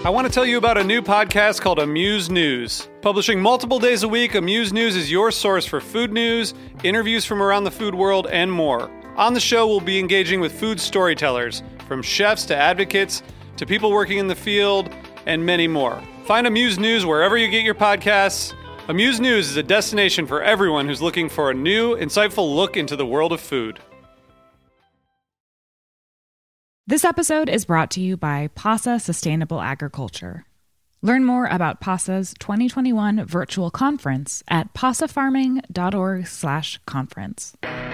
I want to tell you about a new podcast called Amuse News. Publishing multiple days a week, Amuse News is your source for food news, interviews from around the food world, and more. On the show, we'll be engaging with food storytellers, from chefs to advocates to people working in the field, and many more. Find Amuse News wherever you get your podcasts. Amuse News is a destination for everyone who's looking for a new, insightful look into the world of food. This episode is brought to you by PASA Sustainable Agriculture. Learn more about PASA's 2021 virtual conference at pasafarming.org/conference.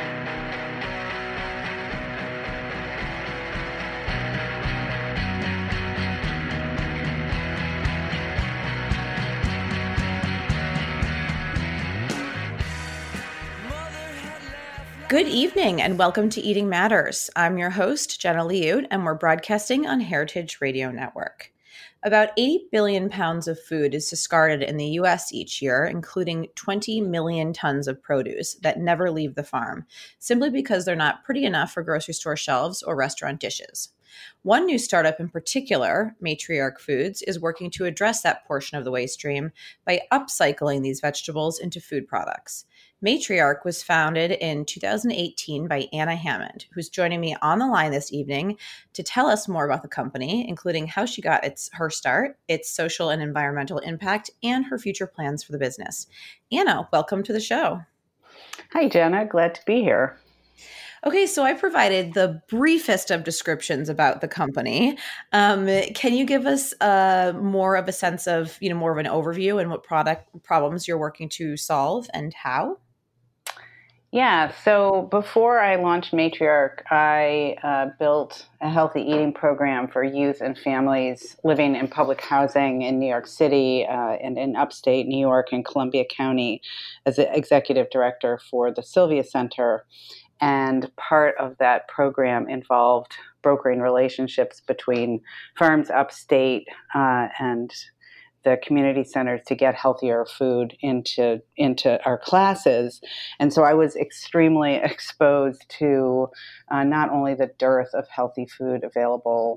Good evening and welcome to Eating Matters. I'm your host, Jenna Liut, and we're broadcasting on Heritage Radio Network. About 80 billion pounds of food is discarded in the U.S. each year, including 20 million tons of produce that never leave the farm, simply because they're not pretty enough for grocery store shelves or restaurant dishes. One new startup in particular, Matriarch Foods, is working to address that portion of the waste stream by upcycling these vegetables into food products. Matriarch was founded in 2018 by Anna Hammond, who's joining me on the line this evening to tell us more about the company, including how she got her start, its social and environmental impact, and her future plans for the business. Anna, welcome to the show. Hi, Jenna. Glad to be here. Okay, so I provided the briefest of descriptions about the company. Can you give us more of a sense of, more of an overview and what product problems you're working to solve and how? Yeah, so before I launched Matriarch, I built a healthy eating program for youth and families living in public housing in New York City and in upstate New York and Columbia County as the executive director for the Sylvia Center. And part of that program involved brokering relationships between firms upstate and the community centers to get healthier food into our classes. And so I was extremely exposed to not only the dearth of healthy food available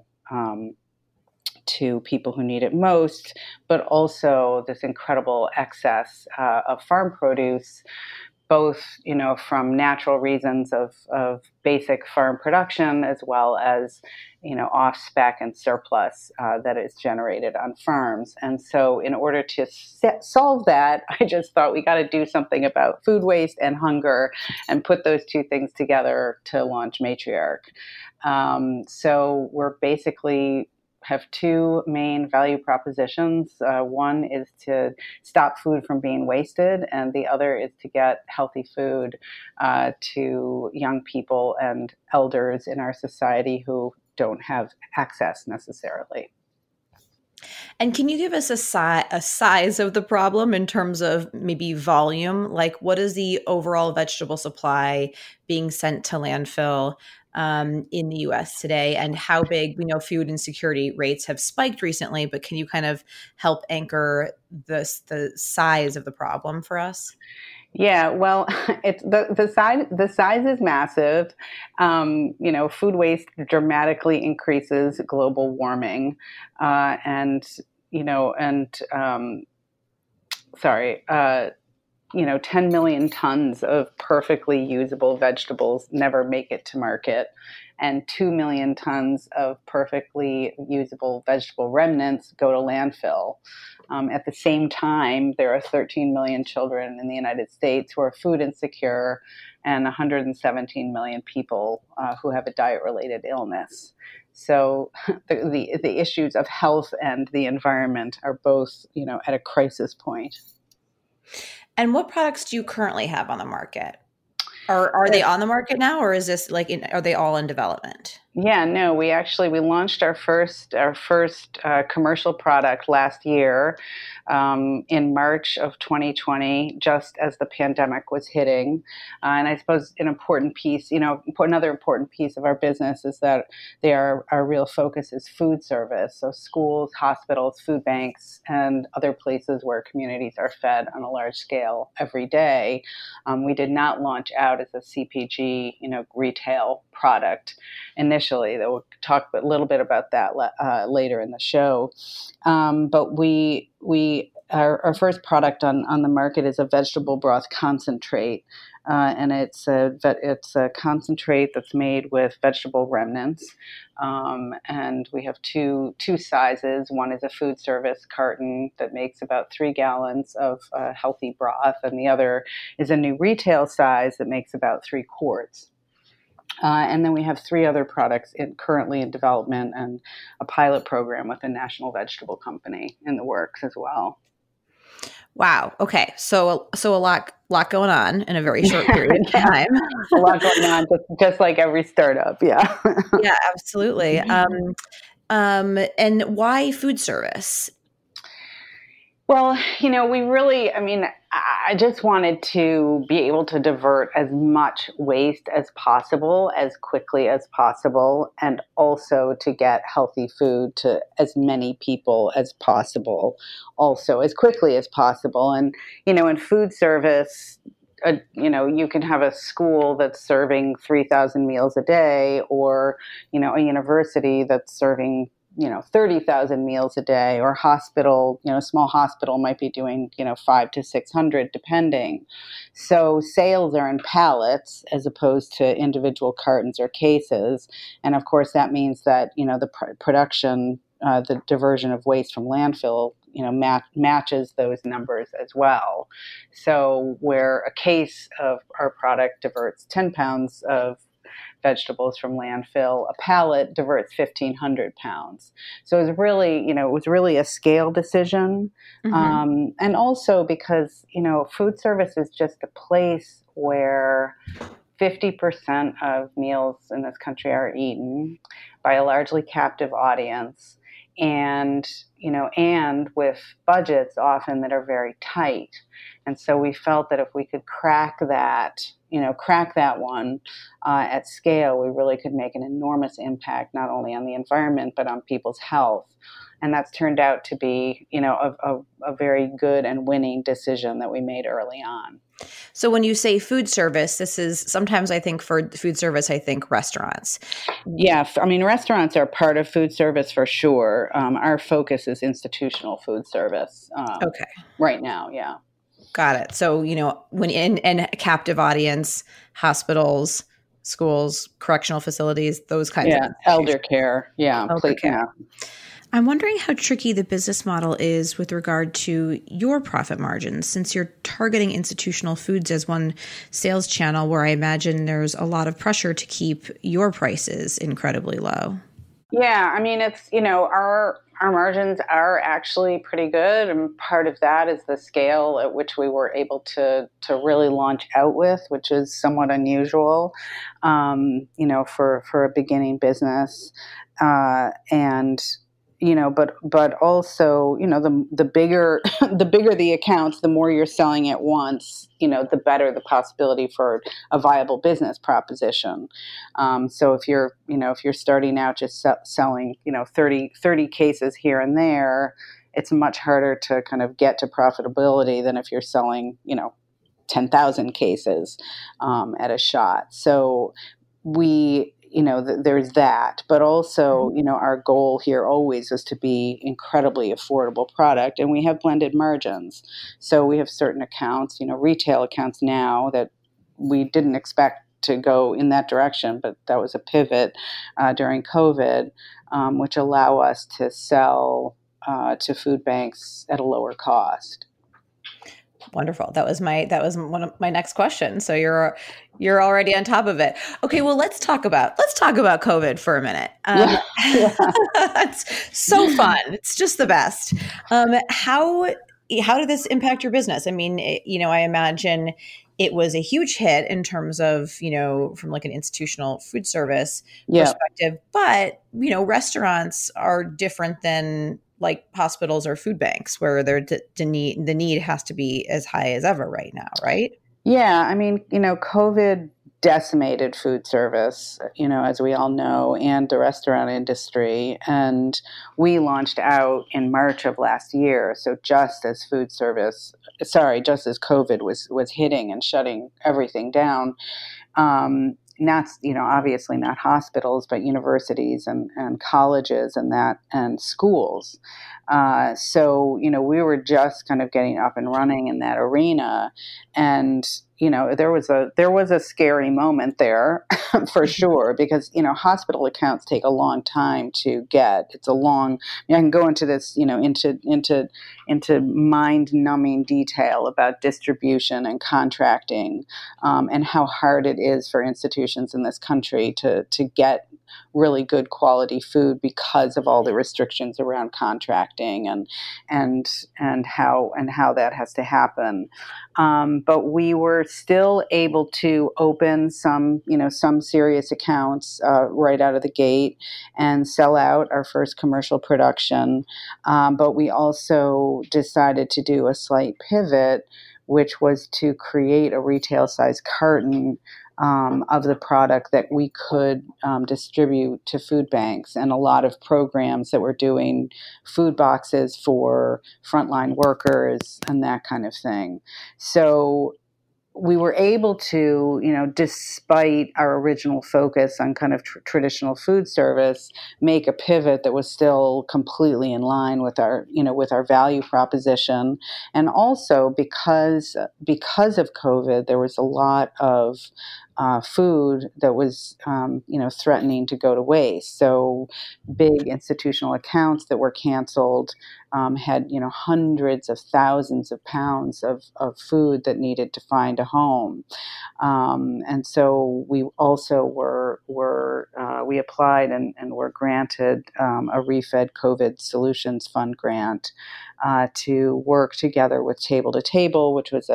to people who need it most, but also this incredible excess of farm produce, both, from natural reasons of basic farm production, as well as, off-spec and surplus that is generated on farms. And so in order to solve that, I just thought we got to do something about food waste and hunger and put those two things together to launch Matriarch. So we're basically have two main value propositions. One is to stop food from being wasted, and the other is to get healthy food to young people and elders in our society who don't have access necessarily. And can you give us a size of the problem in terms of maybe volume? Like, what is the overall vegetable supply being sent to landfill in the U.S. today, and how big? We know food insecurity rates have spiked recently, but can you kind of help anchor the size of the problem for us? Yeah, well, it's the size is massive. Food waste dramatically increases global warming, 10 million tons of perfectly usable vegetables never make it to market, and 2 million tons of perfectly usable vegetable remnants go to landfill. At the same time, there are 13 million children in the United States who are food insecure, and 117 million people who have a diet-related illness. So the issues of health and the environment are both, at a crisis point. And what products do you currently have on the market? Are they on the market now, or is this are they all in development? Yeah, no, we launched our first commercial product last year in March of 2020, just as the pandemic was hitting. And I suppose another important piece of our business is that our real focus is food service. So schools, hospitals, food banks, and other places where communities are fed on a large scale every day. We did not launch out as a CPG, retail product initially. That we'll talk a little bit about that later in the show. But our first product on the market is a vegetable broth concentrate. And it's a concentrate that's made with vegetable remnants, and we have two sizes. One is a food service carton that makes about 3 gallons of healthy broth, and the other is a new retail size that makes about 3 quarts. And then we have 3 other products currently in development, and a pilot program with a national vegetable company in the works as well. Wow. Okay. So a lot going on in a very short period of time. A lot going on, just like every startup. Yeah. Yeah, absolutely. And why food service? Well, I just wanted to be able to divert as much waste as possible, as quickly as possible, and also to get healthy food to as many people as possible, also as quickly as possible. And, in food service, you can have a school that's serving 3,000 meals a day, or, a university that's serving 30,000 meals a day, or hospital, a small hospital might be doing, 500 to 600 depending. So sales are in pallets as opposed to individual cartons or cases. And of course that means that, the production, the diversion of waste from landfill, matches those numbers as well. So where a case of our product diverts 10 pounds of vegetables from landfill, a pallet diverts 1,500 pounds. So it was really a scale decision. Mm-hmm. And also because, food service is just a place where 50% of meals in this country are eaten by a largely captive audience, and with budgets often that are very tight. And so we felt that if we could crack that one at scale, we really could make an enormous impact, not only on the environment, but on people's health. And that's turned out to be, a very good and winning decision that we made early on. So when you say food service, this is sometimes I think for food service, I think restaurants. Yeah. Restaurants are part of food service for sure. Our focus is institutional food service. Okay. Right now. Yeah. Got it. So, when in a captive audience, hospitals, schools, correctional facilities, those kinds of elder care. Yeah. Elder care. I'm wondering how tricky the business model is with regard to your profit margins, since you're targeting institutional foods as one sales channel where I imagine there's a lot of pressure to keep your prices incredibly low. Yeah. It's, our margins are actually pretty good. And part of that is the scale at which we were able to really launch out with, which is somewhat unusual, for a beginning business. But also, the bigger the accounts, the more you're selling at once, the better the possibility for a viable business proposition. So if you're starting out just selling, 30 cases here and there, it's much harder to kind of get to profitability than if you're selling, 10,000 cases at a shot. So there's that, but also, our goal here always is to be incredibly affordable product, and we have blended margins. So we have certain accounts, retail accounts now that we didn't expect to go in that direction, but that was a pivot during COVID, which allow us to sell to food banks at a lower cost. Wonderful. That was one of my next questions. So you're already on top of it. Okay. Well, let's talk about COVID for a minute. It's so fun. It's just the best. How did this impact your business? I imagine it was a huge hit in terms of, from like an institutional food service perspective, but, restaurants are different than like hospitals or food banks, where the need has to be as high as ever right now, right? Yeah, COVID decimated food service, as we all know, and the restaurant industry. And we launched out in March of last year. So just as COVID was hitting and shutting everything down. not, obviously not hospitals, but universities and colleges and schools. So, we were just kind of getting up and running in that arena. And, there was a scary moment there for sure, because, hospital accounts take a long time to get. It's a long, I can go into this, into mind numbing detail about distribution and contracting, and how hard it is for institutions in this country to get really good quality food because of all the restrictions around contracting and how that has to happen. But we were still able to open some serious accounts right out of the gate and sell out our first commercial production. But we also decided to do a slight pivot, which was to create a retail size carton of the product that we could distribute to food banks, and a lot of programs that were doing food boxes for frontline workers and that kind of thing. So we were able to, despite our original focus on kind of traditional food service, make a pivot that was still completely in line with our value proposition. And also because of COVID, there was a lot of food that was, threatening to go to waste. So big institutional accounts that were canceled had, hundreds of thousands of pounds of food that needed to find a home. And so we also we applied and were granted a Refed COVID Solutions Fund grant to work together with Table to Table, which is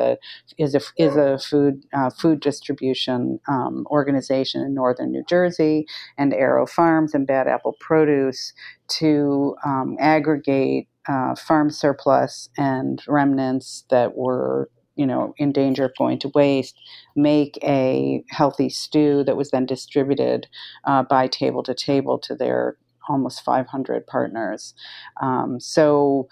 a food distribution organization in northern New Jersey, and Arrow Farms and Bad Apple Produce to aggregate farm surplus and remnants that were in danger of going to waste, make a healthy stew that was then distributed by Table to Table to their almost 500 partners. So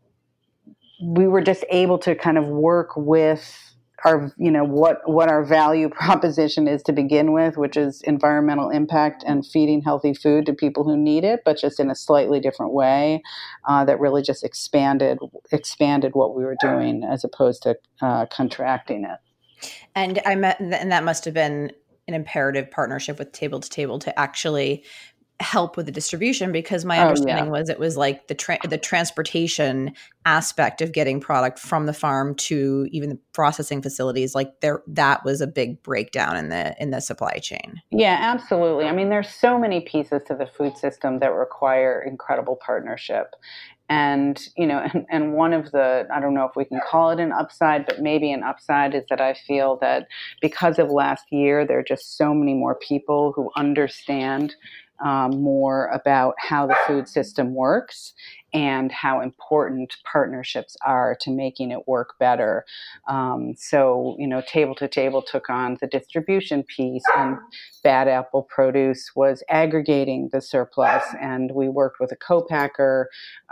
we were just able to kind of work with our, what our value proposition is to begin with, which is environmental impact and feeding healthy food to people who need it, but just in a slightly different way that really just expanded what we were doing as opposed to contracting it. And that must have been an imperative partnership with Table to Table to actually help with the distribution, because my understanding was it was like the transportation aspect of getting product from the farm to even the processing facilities, like that was a big breakdown in the supply chain. Yeah, absolutely. I mean, there's so many pieces to the food system that require incredible partnership. And, and one of the, I don't know if we can call it an upside, but maybe an upside is that I feel that because of last year, there are just so many more people who understand more about how the food system works and how important partnerships are to making it work better. So, Table to Table took on the distribution piece, and Bad Apple Produce was aggregating the surplus. And we worked with a co-packer,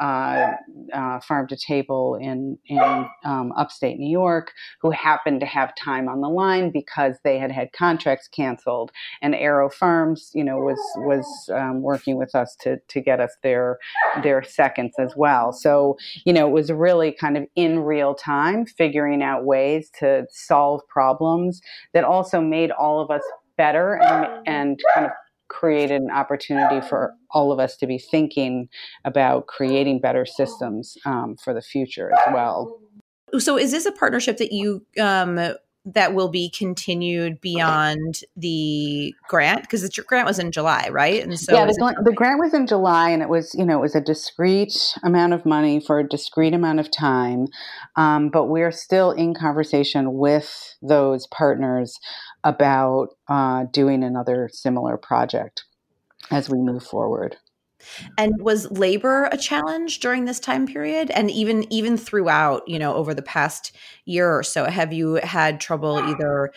Farm to Table in upstate New York, who happened to have time on the line because they had contracts canceled. And Arrow Farms, was working with us to get us their seconds as well. So, it was really kind of in real time figuring out ways to solve problems that also made all of us better and kind of created an opportunity for all of us to be thinking about creating better systems for the future as well. So is this a partnership that you that will be continued beyond the grant? Because the grant was in July, right? And so the grant was in July, and it was a discrete amount of money for a discrete amount of time. But we're still in conversation with those partners about doing another similar project as we move forward. And was labor a challenge during this time period? And even throughout, over the past year or so, have you had trouble either,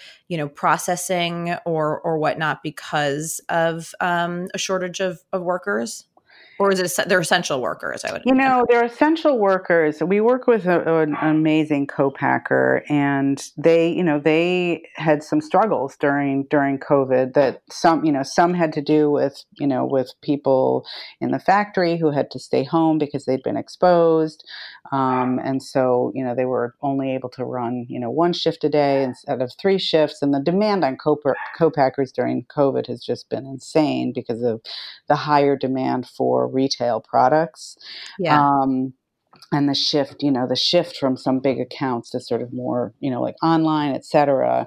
processing or whatnot because of a shortage of workers? Or is it they're essential workers? I would. They're essential workers. We work with an amazing co-packer, and they had some struggles during COVID that some had to do with people in the factory who had to stay home because they'd been exposed, and so they were only able to run one shift a day instead of 3 shifts, and the demand on co-packers during COVID has just been insane because of the higher demand for retail products. Yeah. And the shift from some big accounts to sort of more, like online, et cetera.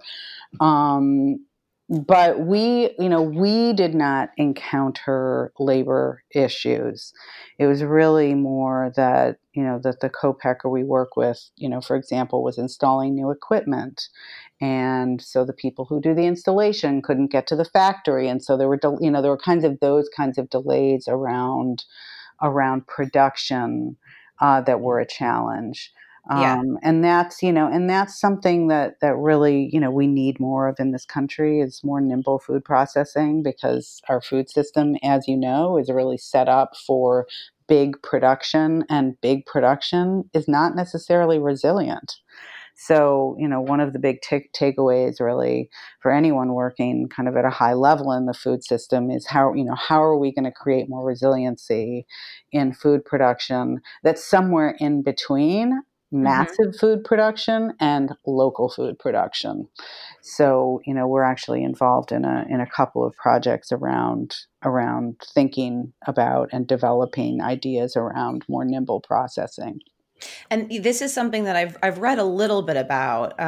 But we did not encounter labor issues. It was really more that, that the co-packer we work with, for example, was installing new equipment. And so the people who do the installation couldn't get to the factory. And so there were, there were those kinds of delays around production that were a challenge. And that's something that really, we need more of in this country, is more nimble food processing, because our food system, as you know, is really set up for big production, and big production is not necessarily resilient. So, one of the big takeaways really for anyone working kind of at a high level in the food system is how are we going to create more resiliency in food production that's somewhere in between massive food production and local food production. So, we're actually involved in a couple of projects around thinking about and developing ideas around more nimble processing. And this is something that I've read a little bit about,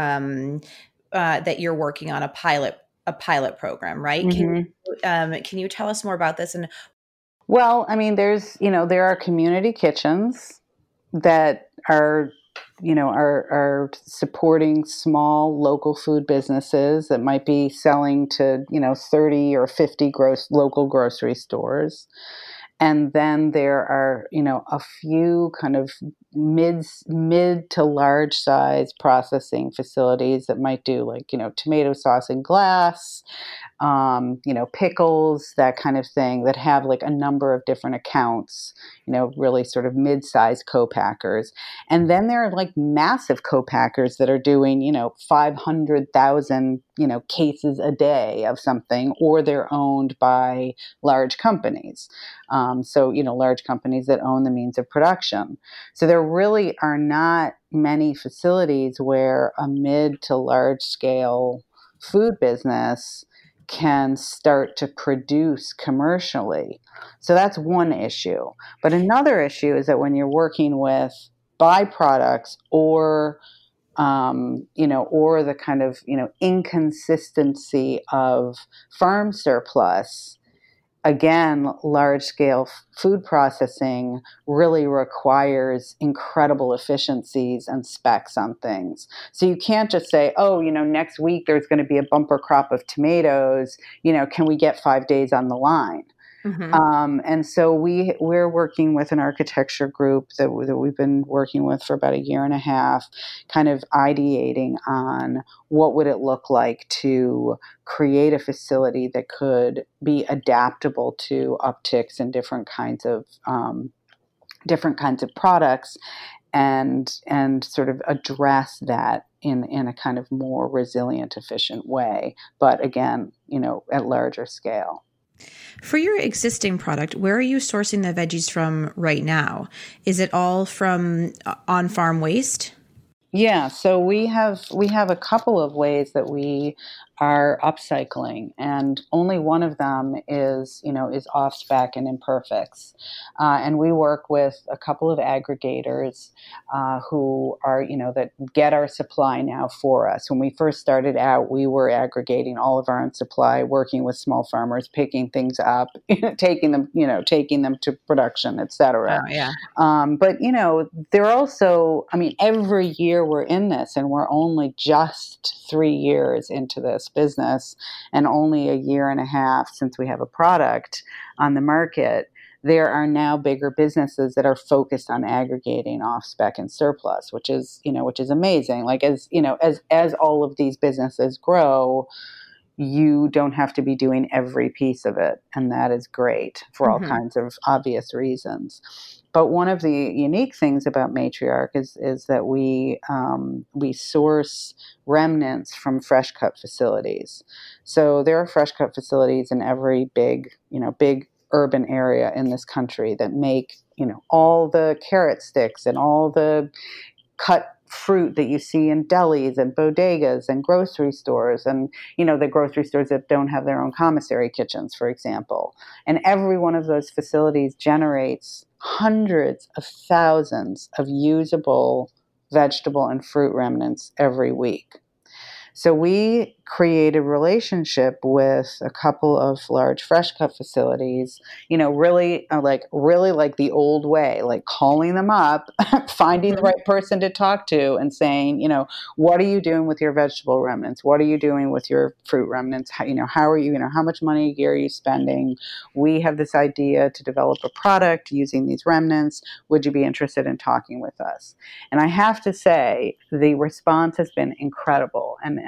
that you're working on a pilot program, right? Mm-hmm. Can you tell us more about this? And well, I mean, there are community kitchens that are supporting small local food businesses that might be selling to 30 or 50 local grocery stores. And then there are, a few kind of mid to large size processing facilities that might do tomato sauce in glass, pickles, that kind of thing, that have a number of different accounts, really sort of mid-sized co-packers. And then there are massive co-packers that are doing, 500,000, cases a day of something, or they're owned by large companies. So, large companies that own the means of production. So there really are not many facilities where a mid to large scale food business can start to produce commercially. So that's one issue. But another issue is that when you're working with byproducts or the kind of, inconsistency of farm surplus, again, large-scale food processing really requires incredible efficiencies and specs on things. So you can't just say, next week there's going to be a bumper crop of tomatoes, can we get 5 days on the line? Mm-hmm. And so we're working with an architecture group that we've been working with for about a year and a half, kind of ideating on what would it look like to create a facility that could be adaptable to upticks in different kinds of products, and sort of address that in a kind of more resilient, efficient way. But again, at larger scale. For your existing product, where are you sourcing the veggies from right now? Is it all from on-farm waste? Yeah, so we have a couple of ways that we are upcycling, and only one of them is off spec and imperfects. And we work with a couple of aggregators who are that get our supply now for us. When we first started out, we were aggregating all of our own supply, working with small farmers, picking things up, taking them to production, et cetera. Oh, yeah. But they're also, every year we're in this, and we're only just 3 years into this business, and only a year and a half since we have a product on the market. There are now bigger businesses that are focused on aggregating off spec and surplus, which is amazing. As all of these businesses grow, you don't have to be doing every piece of it. And that is great for all kinds of obvious reasons. But one of the unique things about Matriarch is that we source remnants from fresh cut facilities. So there are fresh cut facilities in every big urban area in this country that make, all the carrot sticks and all the cut fruit that you see in delis and bodegas and grocery stores, and the grocery stores that don't have their own commissary kitchens, for example. And every one of those facilities generates hundreds of thousands of usable vegetable and fruit remnants every week. So we created a relationship with a couple of large fresh cut facilities, really like the old way, like calling them up, finding the right person to talk to and saying, what are you doing with your vegetable remnants? What are you doing with your fruit remnants? How are you, how much money a year are you spending? We have this idea to develop a product using these remnants. Would you be interested in talking with us? And I have to say, the response has been incredible. And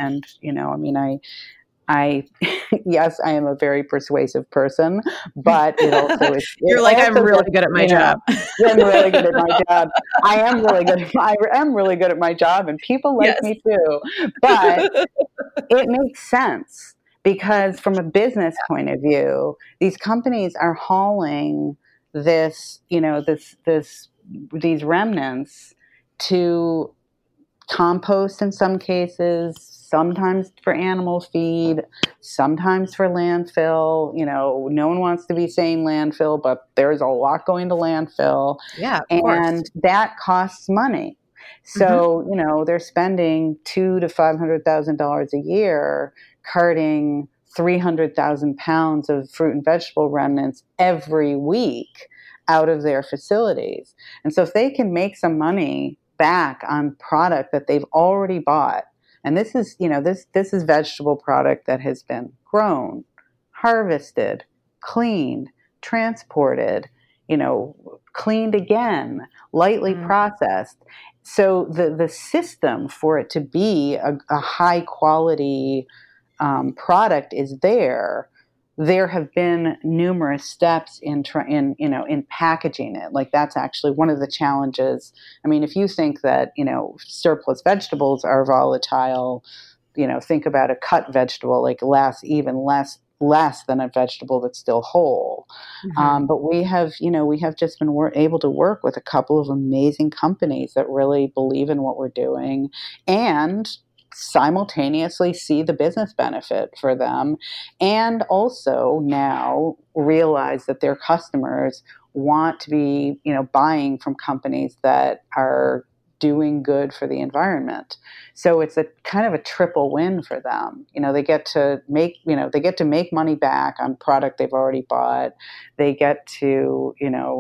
I yes, I am a very persuasive person, but it also is. You're like, I'm really good at my job. I'm really good at my job. I am really good at my job, and people like me too. But it makes sense because from a business point of view, these companies are hauling these remnants to compost in some cases, sometimes for animal feed, sometimes for landfill. No one wants to be saying landfill, but there's a lot going to landfill. Yeah, and that costs money. So, they're spending $200,000 to $500,000 a year carting 300,000 pounds of fruit and vegetable remnants every week out of their facilities. And so if they can make some money back on product that they've already bought, and this is vegetable product that has been grown, harvested, cleaned, transported, cleaned again, lightly processed. So the system for it to be a high quality product is there. There have been numerous steps in packaging it. Like that's actually one of the challenges. I mean, if you think that, surplus vegetables are volatile, think about a cut vegetable, like lasts even less than a vegetable that's still whole. But we have just been able to work with a couple of amazing companies that really believe in what we're doing and simultaneously see the business benefit for them, and also now realize that their customers want to be, buying from companies that are doing good for the environment. So it's a kind of a triple win for them. They get to make money back on product they've already bought. They get to,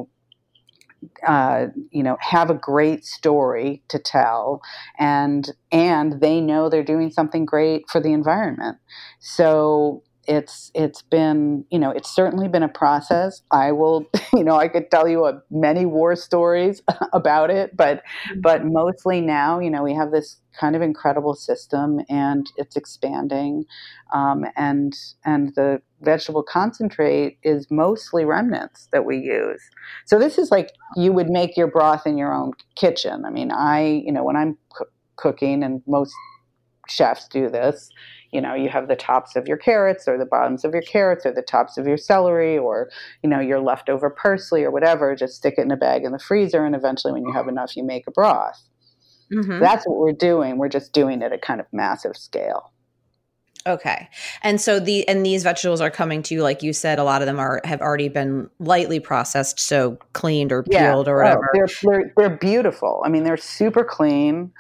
have a great story to tell, and they know they're doing something great for the environment. So it's been, it's certainly been a process. I will, I could tell you many war stories about it, but mostly now, we have this kind of incredible system and it's expanding. And the vegetable concentrate is mostly remnants that we use. So this is like you would make your broth in your own kitchen. I mean, when I'm cooking, and most chefs do this, you have the tops of your carrots or the bottoms of your carrots or the tops of your celery or, your leftover parsley or whatever, just stick it in a bag in the freezer. And eventually when you have enough, you make a broth. That's what we're doing. We're just doing it at kind of massive scale. Okay. And so these vegetables are coming to you, like you said, a lot of them have already been lightly processed, so cleaned or peeled or whatever. They're beautiful. I mean, they're super clean.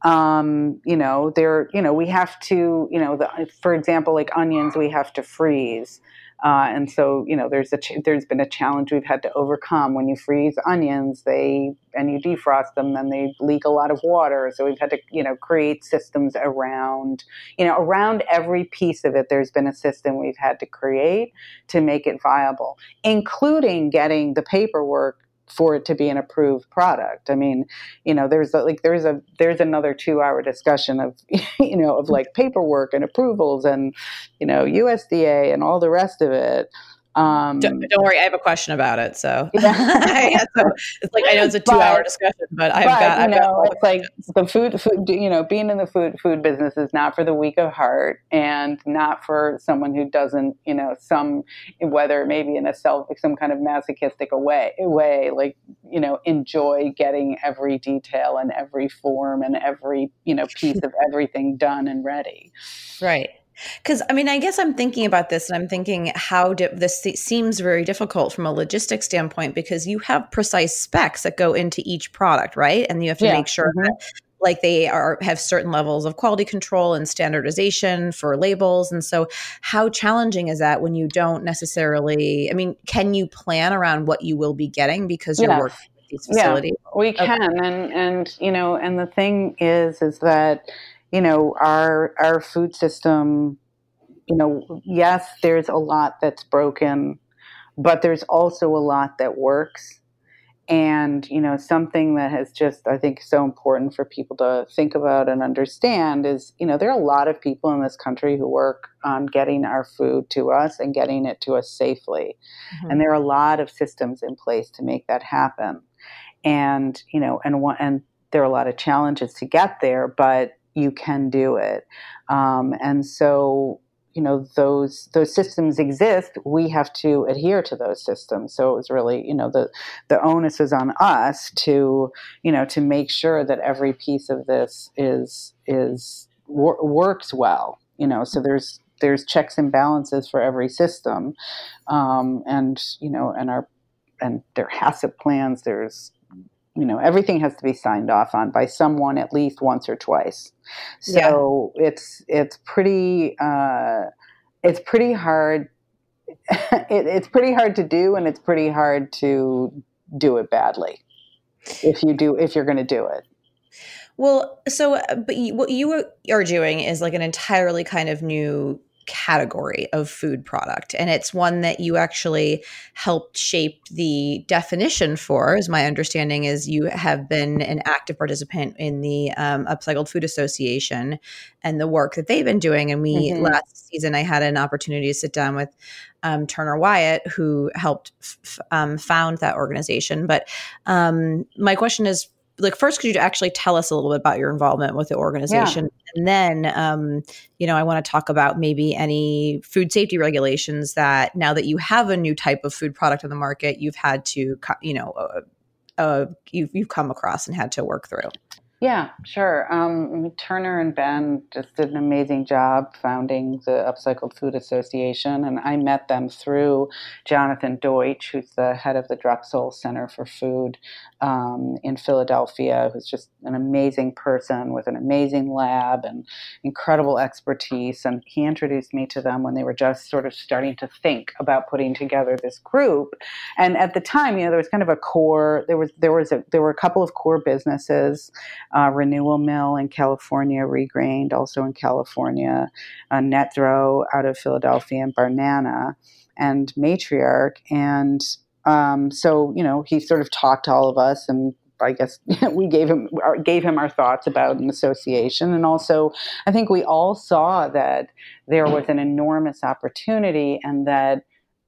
We have to, for example, like onions, we have to freeze. And so, there's been a challenge we've had to overcome. When you freeze onions, and you defrost them, then they leak a lot of water. So we've had to, create systems around every piece of it. There's been a system we've had to create to make it viable, including getting the paperwork for it to be an approved product. I mean, there's another 2-hour discussion of, of like paperwork and approvals and, USDA and all the rest of it. Don't worry, I have a question about it. So, yeah. So it's like, I know it's a 2-hour discussion, but I've got it's like the food, being in the food business is not for the weak of heart and not for someone who doesn't, whether maybe in some kind of masochistic way, like, enjoy getting every detail and every form and every, piece of everything done and ready. Right. Because, I guess I'm thinking about this and I'm thinking how this seems very difficult from a logistics standpoint because you have precise specs that go into each product, right? And you have to make sure that like they have certain levels of quality control and standardization for labels. And so how challenging is that when you don't necessarily, can you plan around what you will be getting because you're working with these facilities? Yeah, we can. And the thing is that, our food system, yes, there's a lot that's broken, but there's also a lot that works. And, something that has just, I think, so important for people to think about and understand is, there are a lot of people in this country who work on getting our food to us and getting it to us safely. Mm-hmm. And there are a lot of systems in place to make that happen. And, and there are a lot of challenges to get there, but you can do it. And so, those systems exist. We have to adhere to those systems. So it was really, the onus is on us to make sure that every piece of this works well. So there's checks and balances for every system, and their HACCP plans. There's everything has to be signed off on by someone at least once or twice. So it's pretty hard. It's pretty hard to do, and it's pretty hard to do it badly if you're going to do it. Well, so but what you are doing is like an entirely kind of new category of food product. And it's one that you actually helped shape the definition for, as my understanding is you have been an active participant in the Upcycled Food Association and the work that they've been doing. And we last season, I had an opportunity to sit down with Turner Wyatt, who helped found that organization. But my question is, like, first, could you actually tell us a little bit about your involvement with the organization? Yeah. And then, I want to talk about maybe any food safety regulations that now that you have a new type of food product on the market, you've had to, you've come across and had to work through. Yeah, sure. Turner and Ben just did an amazing job founding the Upcycled Food Association, and I met them through Jonathan Deutsch, who's the head of the Drexel Center for Food in Philadelphia, who's just an amazing person with an amazing lab and incredible expertise. And he introduced me to them when they were just sort of starting to think about putting together this group. And at the time, there was kind of a core. There were a couple of core businesses. Renewal Mill in California, Regrained also in California, Netdro out of Philadelphia, and Barnana, and Matriarch. And so, he sort of talked to all of us, and I guess we gave him our thoughts about an association. And also, I think we all saw that there was an enormous opportunity, and that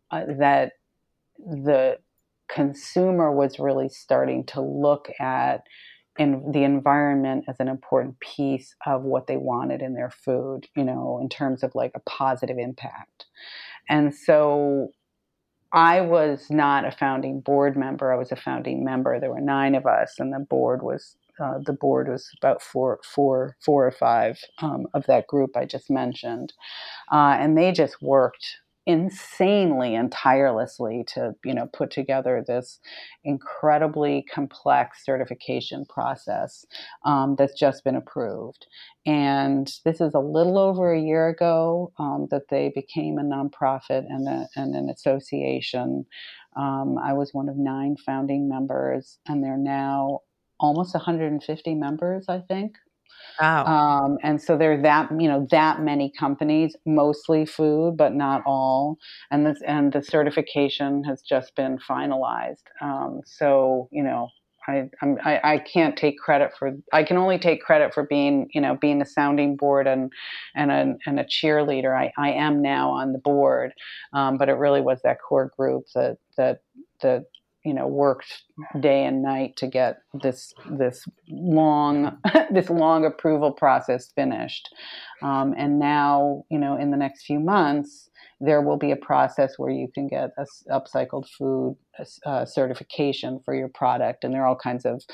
the consumer was really starting to look at the environment as an important piece of what they wanted in their food, in terms of like a positive impact. And so I was not a founding board member. I was a founding member. There were 9 of us, and the board was about four or five of that group I just mentioned. And they just worked insanely and tirelessly to, put together this incredibly complex certification process that's just been approved. And this is a little over a year ago that they became a nonprofit and an association. I was one of 9 founding members, and they're now almost 150 members, I think. Wow. And so there are that many companies, mostly food, but not all. And the certification has just been finalized. So, I can't take credit I can only take credit for being a sounding board and a cheerleader. I am now on the board. But it really was that core group that worked day and night to get this long approval process finished. And now, in the next few months, there will be a process where you can get a upcycled food certification for your product. And there are all kinds of,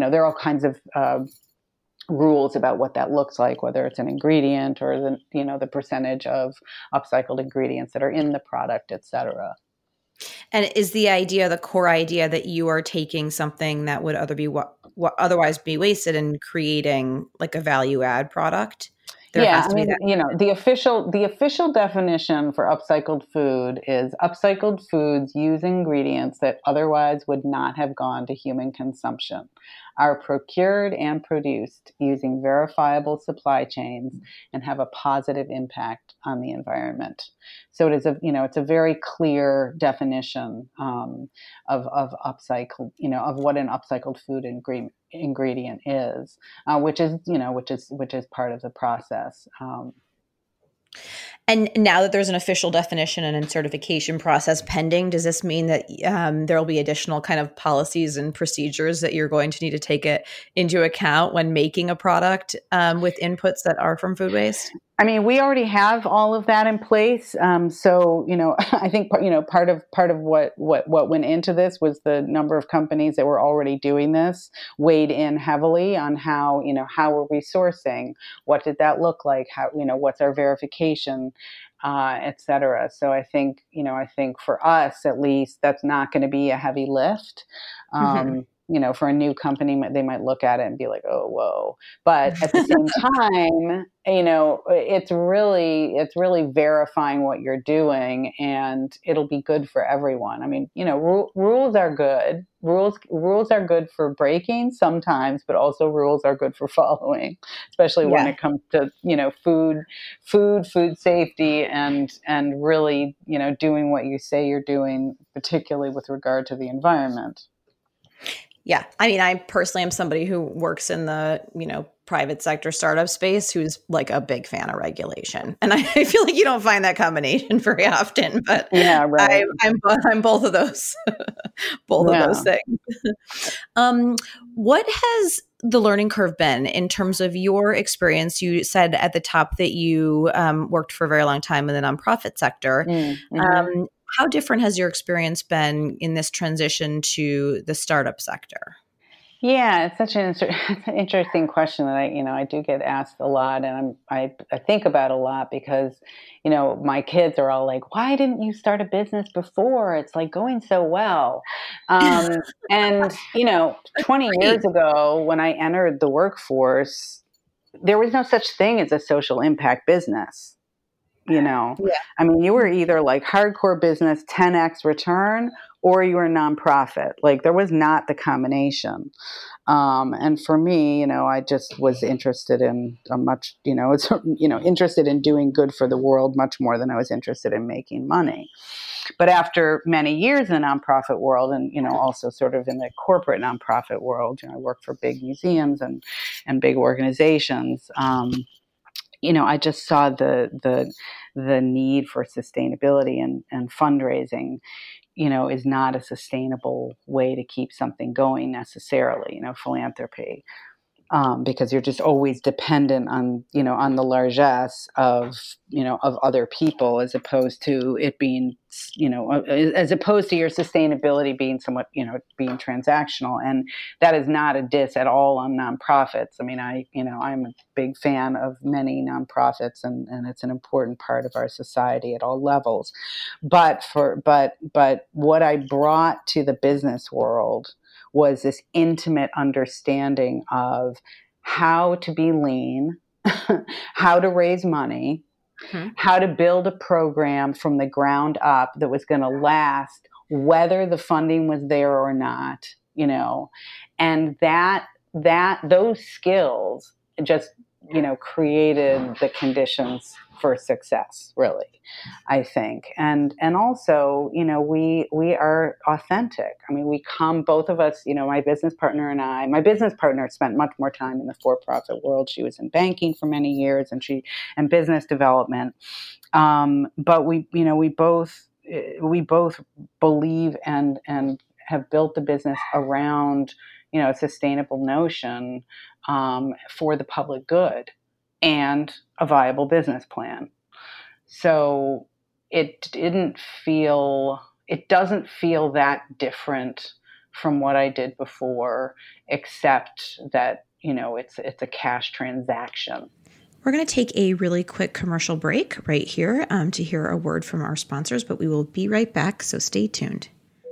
rules about what that looks like, whether it's an ingredient or the percentage of upcycled ingredients that are in the product, et cetera. And is the core idea that you are taking something that would otherwise be wasted and creating like a value add product? The official definition for upcycled food is upcycled foods use ingredients that otherwise would not have gone to human consumption, are procured and produced using verifiable supply chains, and have a positive impact on the environment. So it is it's a very clear definition of upcycled, of what an upcycled food ingredient is, which is part of the process. And now that there's an official definition and a certification process pending, does this mean that there will be additional kind of policies and procedures that you're going to need to take it into account when making a product with inputs that are from food waste? I mean, we already have all of that in place. So, I think, part of what went into this was the number of companies that were already doing this weighed in heavily on how are we sourcing? What did that look like? How, what's our verification, et cetera. So I think for us, at least, that's not going to be a heavy lift. For a new company, they might look at it and be like, oh, whoa. But at the same time, it's really verifying what you're doing, and it'll be good for everyone. I mean, rules are good. Rules are good for breaking sometimes, but also rules are good for following, especially when it comes to, food safety and really, doing what you say you're doing, particularly with regard to the environment. Yeah. I mean, I personally am somebody who works in the, private sector startup space who's like a big fan of regulation. And I feel like you don't find that combination very often, but yeah, right. I'm both of those, of those things. What has the learning curve been in terms of your experience? You said at the top that you worked for a very long time in the nonprofit sector. Mm-hmm. How different has your experience been in this transition to the startup sector? Yeah, it's such an interesting question that I do get asked a lot, and I think about a lot because, my kids are all like, "Why didn't you start a business before? It's like going so well." And 20 years ago, when I entered the workforce, there was no such thing as a social impact business. I mean, you were either like hardcore business, 10x return, or you were nonprofit. Like there was not the combination. And for me, I just was interested in interested in doing good for the world much more than I was interested in making money. But after many years in the nonprofit world and, also sort of in the corporate nonprofit world, I worked for big museums and big organizations. I just saw the need for sustainability and fundraising, is not a sustainable way to keep something going necessarily, philanthropy. Because you're just always dependent on the largesse of other people, as opposed to it being, as opposed to your sustainability being somewhat, being transactional. And that is not a diss at all on nonprofits. I mean, I'm a big fan of many nonprofits, and it's an important part of our society at all levels. But what I brought to the business world was this intimate understanding of how to be lean, how to raise money, how to build a program from the ground up that was going to last, whether the funding was there or not, and that those skills just, created the conditions for success, really, I think. And also, we are authentic. I mean, we come, both of us, my business partner spent much more time in the for-profit world. She was in banking for many years and business development. But we both believe and have built the business around, a sustainable notion, for the public good and a viable business plan. So it doesn't feel that different from what I did before, except that, it's a cash transaction. We're going to take a really quick commercial break right here to hear a word from our sponsors, but we will be right back, so stay tuned.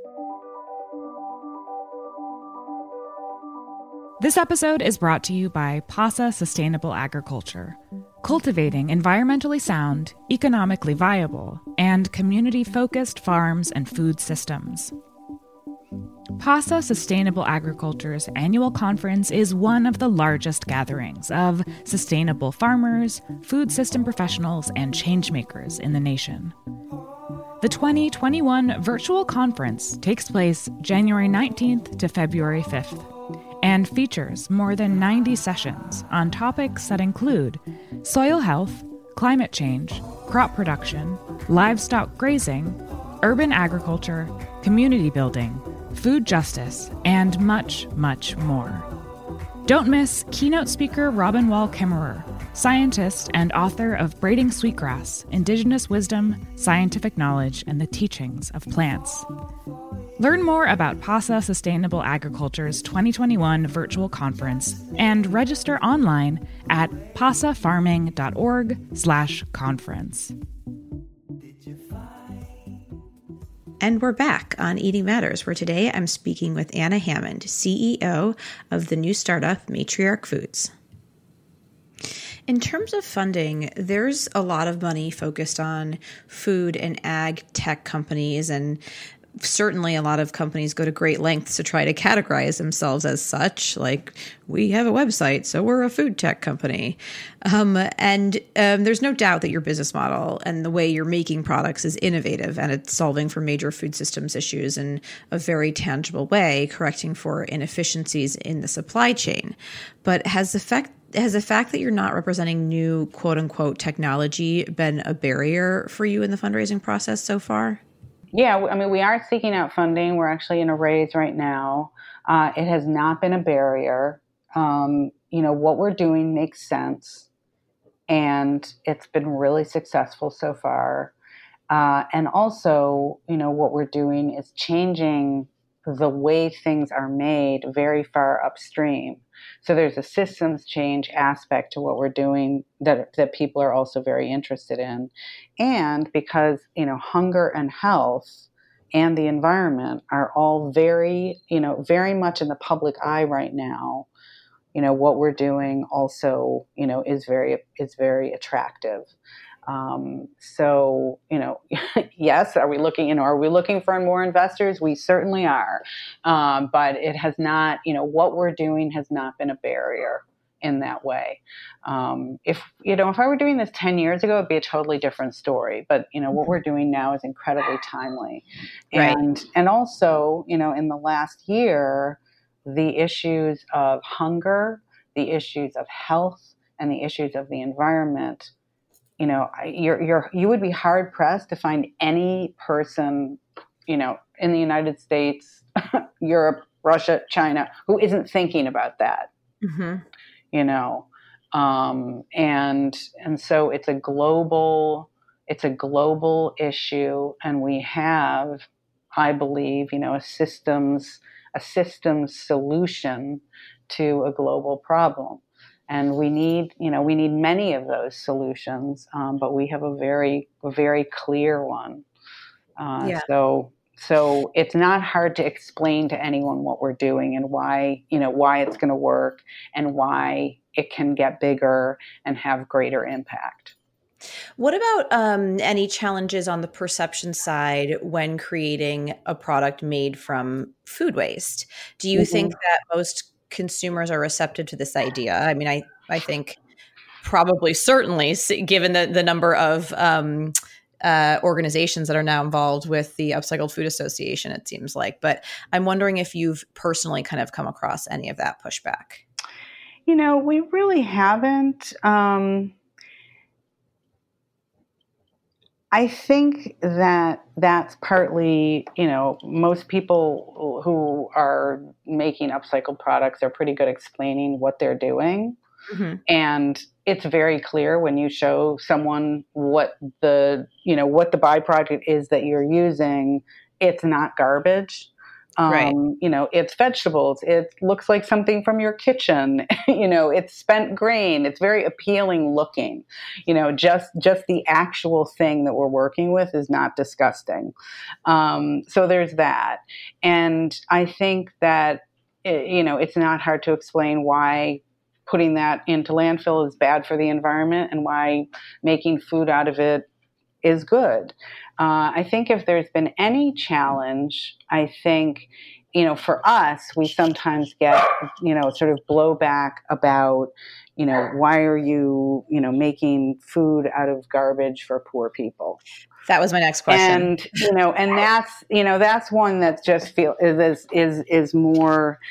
This episode is brought to you by PASA Sustainable Agriculture, cultivating environmentally sound, economically viable, and community-focused farms and food systems. PASA Sustainable Agriculture's annual conference is one of the largest gatherings of sustainable farmers, food system professionals, and changemakers in the nation. The 2021 virtual conference takes place January 19th to February 5th and features more than 90 sessions on topics that include soil health, climate change, crop production, livestock grazing, urban agriculture, community building, food justice, and much, much more. Don't miss keynote speaker Robin Wall Kimmerer, scientist and author of Braiding Sweetgrass, Indigenous Wisdom, Scientific Knowledge, and the Teachings of Plants. Learn more about PASA Sustainable Agriculture's 2021 virtual conference and register online at pasafarming.org/conference. And we're back on Eating Matters, where today I'm speaking with Anna Hammond, CEO of the new startup Matriarch Foods. In terms of funding, there's a lot of money focused on food and ag tech companies, and certainly a lot of companies go to great lengths to try to categorize themselves as such, like we have a website, so we're a food tech company. And there's no doubt that your business model and the way you're making products is innovative, and it's solving for major food systems issues in a very tangible way, correcting for inefficiencies in the supply chain. But has the fact that you're not representing new quote unquote technology been a barrier for you in the fundraising process so far? Yeah, I mean, we are seeking out funding. We're actually in a raise right now. It has not been a barrier. What we're doing makes sense, and it's been really successful so far. And also, what we're doing is changing the way things are made very far upstream. So there's a systems change aspect to what we're doing that people are also very interested in. And because, hunger and health and the environment are all very much in the public eye right now, what we're doing also, is very attractive. So, yes, are we looking for more investors? We certainly are. But it has not, what we're doing has not been a barrier in that way. If I were doing this 10 years ago, it'd be a totally different story. But, what we're doing now is incredibly timely. And, Right. and also, in the last year, the issues of hunger, the issues of health, and the issues of the environment, you would be hard pressed to find any person, in the United States, Europe, Russia, China, who isn't thinking about that. Mm-hmm. And so it's a global issue, and we have, I believe, a systems solution to a global problem. And we need many of those solutions, but we have a very, very clear one. So it's not hard to explain to anyone what we're doing and why it's going to work and why it can get bigger and have greater impact. What about any challenges on the perception side when creating a product made from food waste? Do you think that most consumers are receptive to this idea? I mean, I think probably, certainly, given the number of organizations that are now involved with the Upcycled Food Association, it seems like. But I'm wondering if you've personally kind of come across any of that pushback. We really haven't. I think that that's partly, most people who are making upcycled products are pretty good explaining what they're doing. Mm-hmm. And it's very clear when you show someone what the byproduct is that you're using. It's not garbage. Right. It's vegetables. It looks like something from your kitchen. It's spent grain. It's very appealing looking. Just the actual thing that we're working with is not disgusting. So there's that. And I think that, it's not hard to explain why putting that into landfill is bad for the environment and why making food out of it is good. I think if there's been any challenge, I think, for us, we sometimes get, sort of blowback about, why are you, making food out of garbage for poor people? That was my next question. And, and that's one that just is more,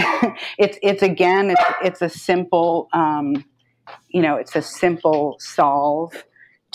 it's a simple, it's a simple solve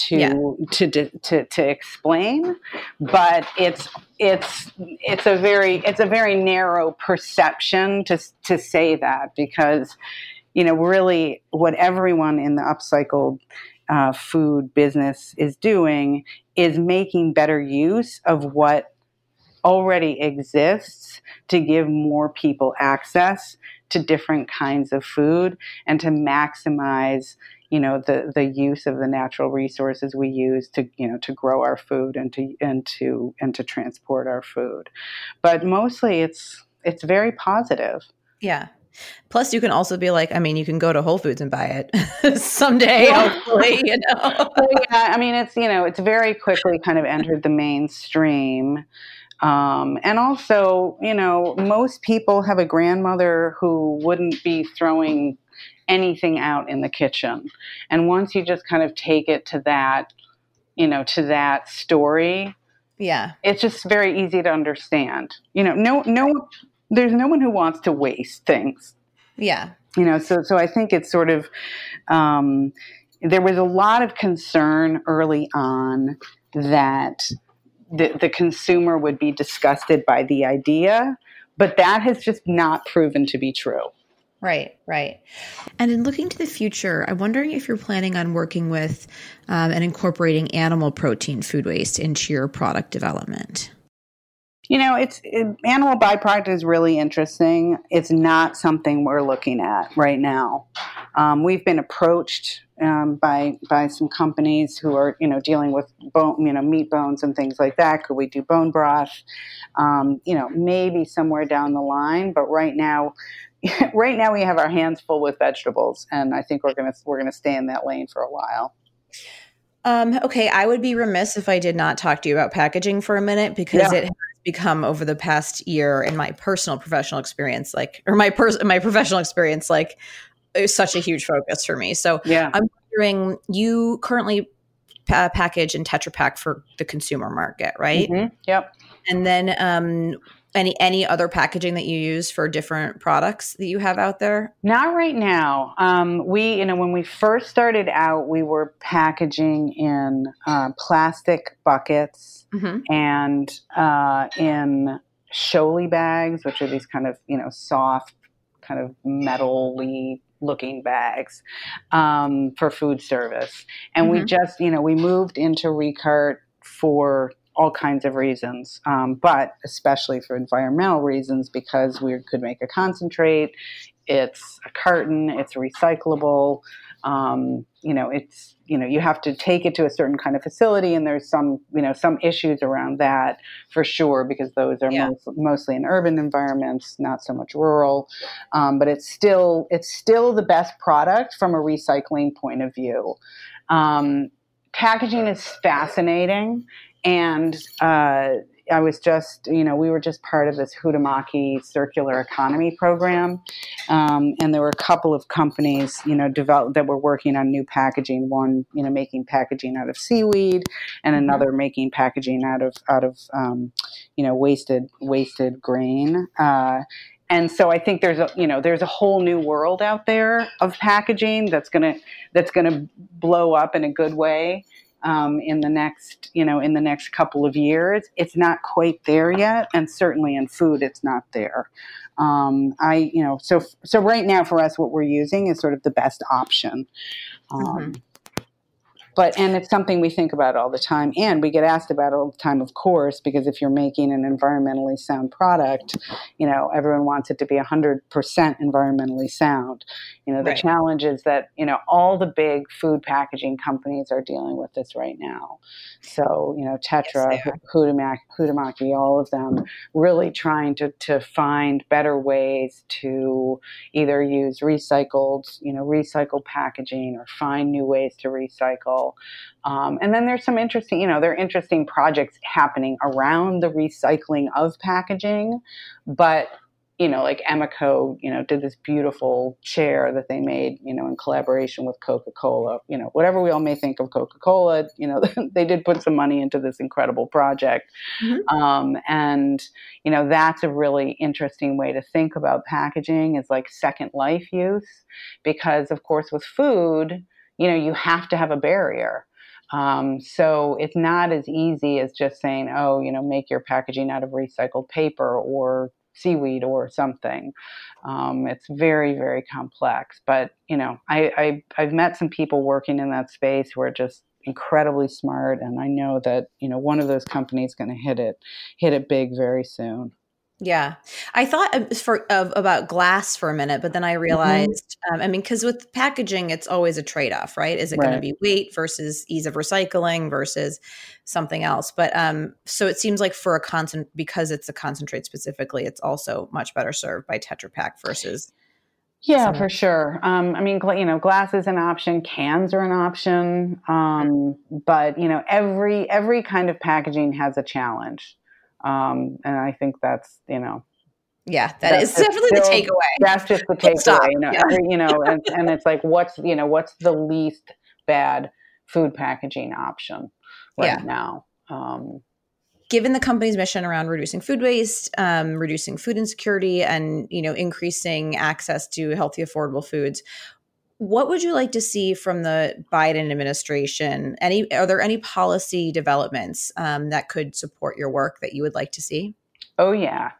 to explain, but it's a very narrow perception to say that, because really what everyone in the upcycled food business is doing is making better use of what already exists to give more people access to different kinds of food and to maximize the use of the natural resources we use to grow our food and to transport our food. But mostly it's very positive. Yeah. Plus, you can also be like, you can go to Whole Foods and buy it someday, hopefully, Yeah, it's very quickly kind of entered the mainstream. And also, most people have a grandmother who wouldn't be throwing anything out in the kitchen. And once you just kind of take it to that, to that story, yeah, it's just very easy to understand. There's no one who wants to waste things. Yeah. So I think it's sort of, there was a lot of concern early on that the consumer would be disgusted by the idea, but that has just not proven to be true. Right. And in looking to the future, I'm wondering if you're planning on working with and incorporating animal protein food waste into your product development. Animal byproduct is really interesting. It's not something we're looking at right now. We've been approached by some companies who are dealing with meat bones and things like that. Could we do bone broth? Maybe somewhere down the line, but right now we have our hands full with vegetables, and I think we're gonna stay in that lane for a while. Okay, I would be remiss if I did not talk to you about packaging for a minute, because it has become, over the past year, in my professional experience, it's such a huge focus for me. So I'm wondering, you currently package and Tetra Pak for the consumer market, right? Mm-hmm. Yep. And then any other packaging that you use for different products that you have out there? Not right now. When we first started out, we were packaging in plastic buckets and in Sholey bags, which are these kind of soft, kind of metal-y looking bags for food service. And we just we moved into Recart for all kinds of reasons, but especially for environmental reasons, because we could make a concentrate. It's a carton. It's recyclable. It's you have to take it to a certain kind of facility, and there's some issues around that for sure, because those are mostly in urban environments, not so much rural. But it's still the best product from a recycling point of view. Packaging is fascinating. And I was just, we were just part of this Huhtamaki circular economy program. And there were a couple of companies, that were working on new packaging. One, making packaging out of seaweed, and another making packaging out of wasted grain. And so I think there's a whole new world out there of packaging that's gonna blow up in a good way in the next couple of years. It's not quite there yet, and certainly in food, it's not there. So right now for us, what we're using is sort of the best option. And it's something we think about all the time, and we get asked about all the time, of course, because if you're making an environmentally sound product, everyone wants it to be 100% environmentally sound. The challenge is that, all the big food packaging companies are dealing with this right now. So, Tetra, yes, Huhtamaki, all of them really trying to find better ways to either use recycled packaging or find new ways to recycle. And then there's some interesting projects happening around the recycling of packaging, but like Emeco, did this beautiful chair that they made, in collaboration with Coca-Cola. Whatever we all may think of Coca-Cola, they did put some money into this incredible project. And that's a really interesting way to think about packaging, is like second life use, because of course with food, you have to have a barrier. So it's not as easy as just saying, make your packaging out of recycled paper or seaweed or something. It's very, very complex. But, I've met some people working in that space who are just incredibly smart. And I know that, one of those companies is going to hit it big very soon. Yeah. I thought about glass for a minute, but then I realized, because with packaging, it's always a trade-off, right? Is it going to be weight versus ease of recycling versus something else? But so it seems like because it's a concentrate specifically, it's also much better served by Tetra Pak versus. Yeah, for sure. Glass is an option. Cans are an option. But, every kind of packaging has a challenge. And I think that's, yeah, that is definitely the takeaway. That's just the takeaway, and it's like, what's the least bad food packaging option right now? Given the company's mission around reducing food waste, reducing food insecurity, and, increasing access to healthy, affordable foods, what would you like to see from the Biden administration? Are there any policy developments that could support your work that you would like to see? Oh, yeah.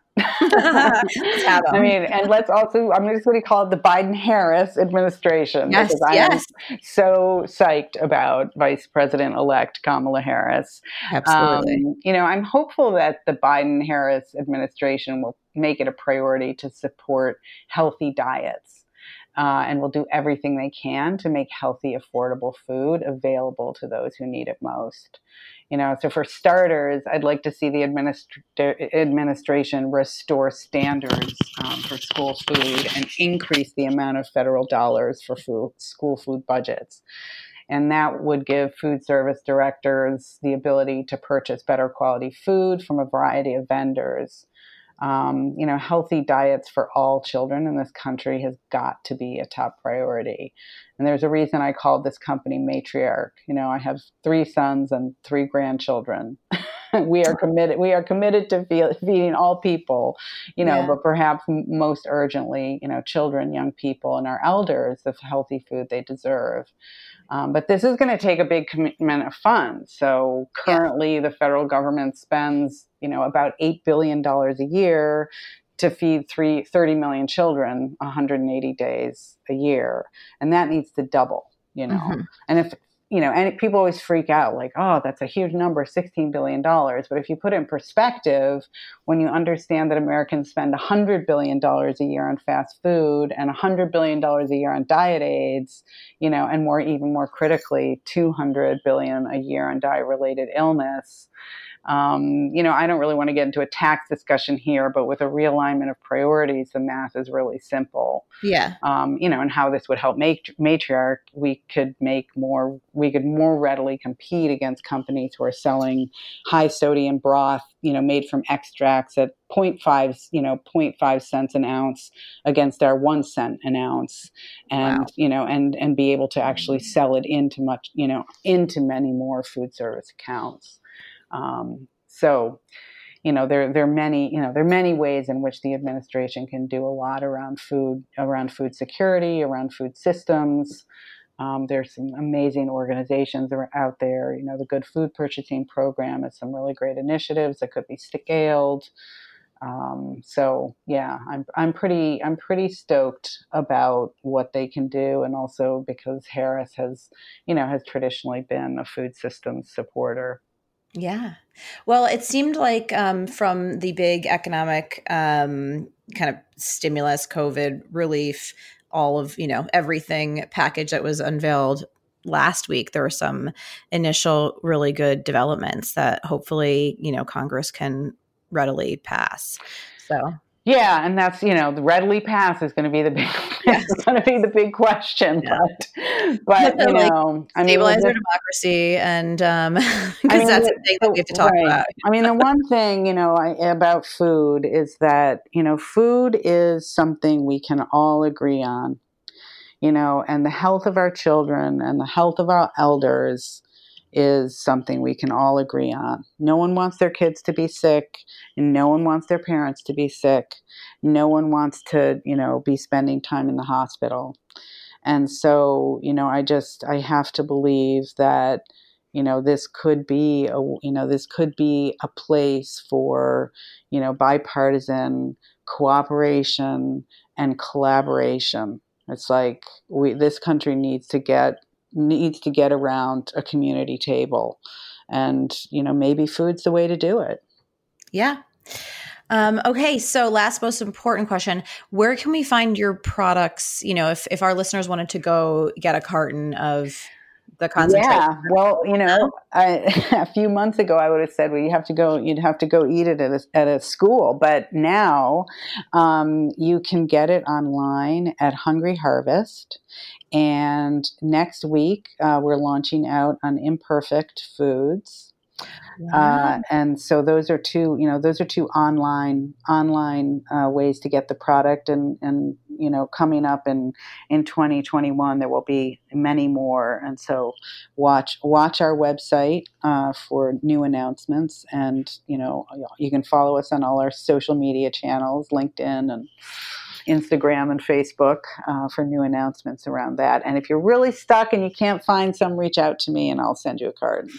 And let's also, I'm just going to call it the Biden-Harris administration. Yes, because I am so psyched about Vice President-elect Kamala Harris. Absolutely. I'm hopeful that the Biden-Harris administration will make it a priority to support healthy diets. And will do everything they can to make healthy, affordable food available to those who need it most. So for starters, I'd like to see the administration restore standards for school food and increase the amount of federal dollars for school food budgets. And that would give food service directors the ability to purchase better quality food from a variety of vendors. Healthy diets for all children in this country has got to be a top priority. And there's a reason I called this company Matriarch. I have 3 sons and 3 grandchildren. We are committed to feeding all people, but perhaps most urgently, children, young people, and our elders the healthy food they deserve. But this is going to take a big commitment of funds. So currently the federal government spends, about $8 billion a year to feed 30 million children 180 days a year. And that needs to double, And if, people always freak out like, oh, that's a huge number, $16 billion. But if you put it in perspective, when you understand that Americans spend $100 billion a year on fast food and $100 billion a year on diet aids, and even more critically, $200 billion a year on diet-related illness, I don't really want to get into a tax discussion here, but with a realignment of priorities, the math is really simple. Yeah. And how this would help Matriarch, we could more readily compete against companies who are selling high sodium broth, made from extracts at 0.5 cents an ounce against our 1 cent an ounce, and Wow. and be able to actually sell it into many more food service accounts. So there are many ways in which the administration can do a lot around food security, around food systems. There's some amazing organizations that are out there. The Good Food Purchasing Program has some really great initiatives that could be scaled. So yeah, I'm pretty stoked about what they can do, and also because Harris has traditionally been a food systems supporter. Yeah. Well, it seemed like from the big economic kind of stimulus, COVID relief, all of, everything package that was unveiled last week, there were some initial really good developments that hopefully, Congress can readily pass. So. Yeah, and that's the readily pass is going to be the big question. Yeah. But stabilize our democracy, and because that's the thing that we have to talk about. The one thing about food is that food is something we can all agree on, and the health of our children and the health of our elders is something we can all agree on. No one wants their kids to be sick, and no one wants their parents to be sick. No one wants to, be spending time in the hospital. And so, I have to believe that, this could be a place for, bipartisan cooperation and collaboration. It's like this country needs to get around a community table, and maybe food's the way to do it. Yeah. Okay. So last most important question, where can we find your products? If our listeners wanted to go get a carton of the concentrate. Yeah. Well, a few months ago, I would have said, well, you'd have to go eat it at a school. But now you can get it online at Hungry Harvest. And next week, we're launching out on Imperfect Foods. Wow. And so those are two online ways to get the product, and coming up in 2021 there will be many more, and so watch our website for new announcements, and you can follow us on all our social media channels, LinkedIn and Instagram and Facebook, for new announcements around that. And if you're really stuck and you can't find some, reach out to me and I'll send you a card.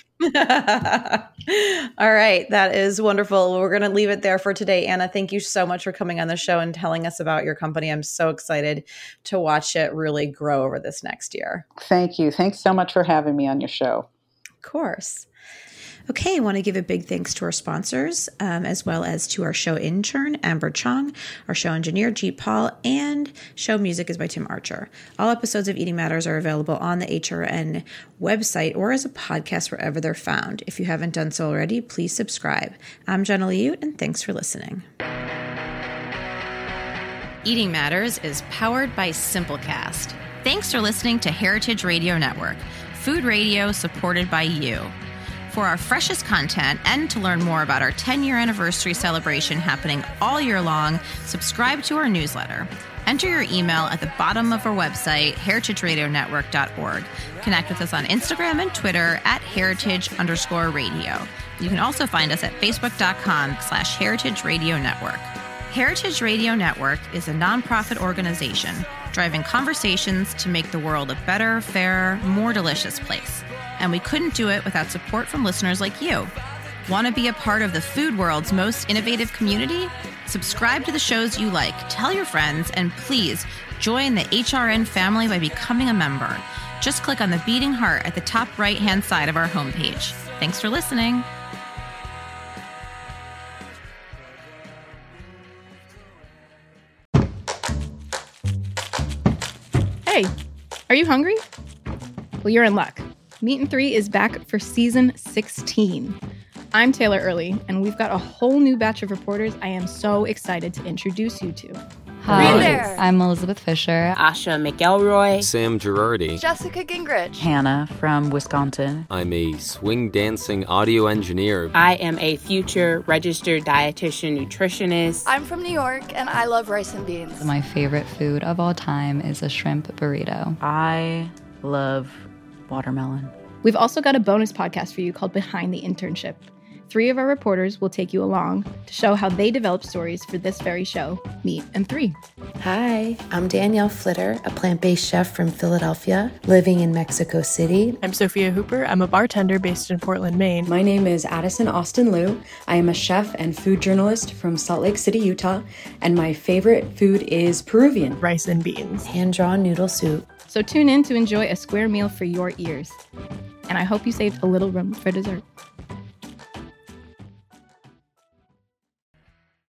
All right. That is wonderful. We're going to leave it there for today. Anna, thank you so much for coming on the show and telling us about your company. I'm so excited to watch it really grow over this next year. Thank you. Thanks so much for having me on your show. Of course. Okay, I want to give a big thanks to our sponsors, as well as to our show intern, Amber Chong, our show engineer, Jeet Paul, and show music is by Tim Archer. All episodes of Eating Matters are available on the HRN website or as a podcast wherever they're found. If you haven't done so already, please subscribe. I'm Jenna Liut, and thanks for listening. Eating Matters is powered by Simplecast. Thanks for listening to Heritage Radio Network, food radio supported by you. For our freshest content and to learn more about our 10-year anniversary celebration happening all year long, subscribe to our newsletter. Enter your email at the bottom of our website, heritageradionetwork.org. Connect with us on Instagram and Twitter at heritage_radio. You can also find us at facebook.com/Heritage Radio Network. Heritage Radio Network is a nonprofit organization driving conversations to make the world a better, fairer, more delicious place. And we couldn't do it without support from listeners like you. Want to be a part of the food world's most innovative community? Subscribe to the shows you like, tell your friends, and please join the HRN family by becoming a member. Just click on the beating heart at the top right-hand side of our homepage. Thanks for listening. Hey, are you hungry? Well, you're in luck. Meat and 3 is back for season 16. I'm Taylor Early, and we've got a whole new batch of reporters I am so excited to introduce you to. Hi, I'm Elizabeth Fisher. Asha McElroy. Sam Girardi. Jessica Gingrich. Hannah from Wisconsin. I'm a swing dancing audio engineer. I am a future registered dietitian nutritionist. I'm from New York, and I love rice and beans. My favorite food of all time is a shrimp burrito. I love watermelon. We've also got a bonus podcast for you called Behind the Internship. 3 of our reporters will take you along to show how they developed stories for this very show, Meat and 3. Hi, I'm Danielle Flitter, a plant-based chef from Philadelphia, living in Mexico City. I'm Sophia Hooper. I'm a bartender based in Portland, Maine. My name is Addison Austin Liu. I am a chef and food journalist from Salt Lake City, Utah, and my favorite food is Peruvian. Rice and beans. Hand-drawn noodle soup. So tune in to enjoy a square meal for your ears. And I hope you saved a little room for dessert.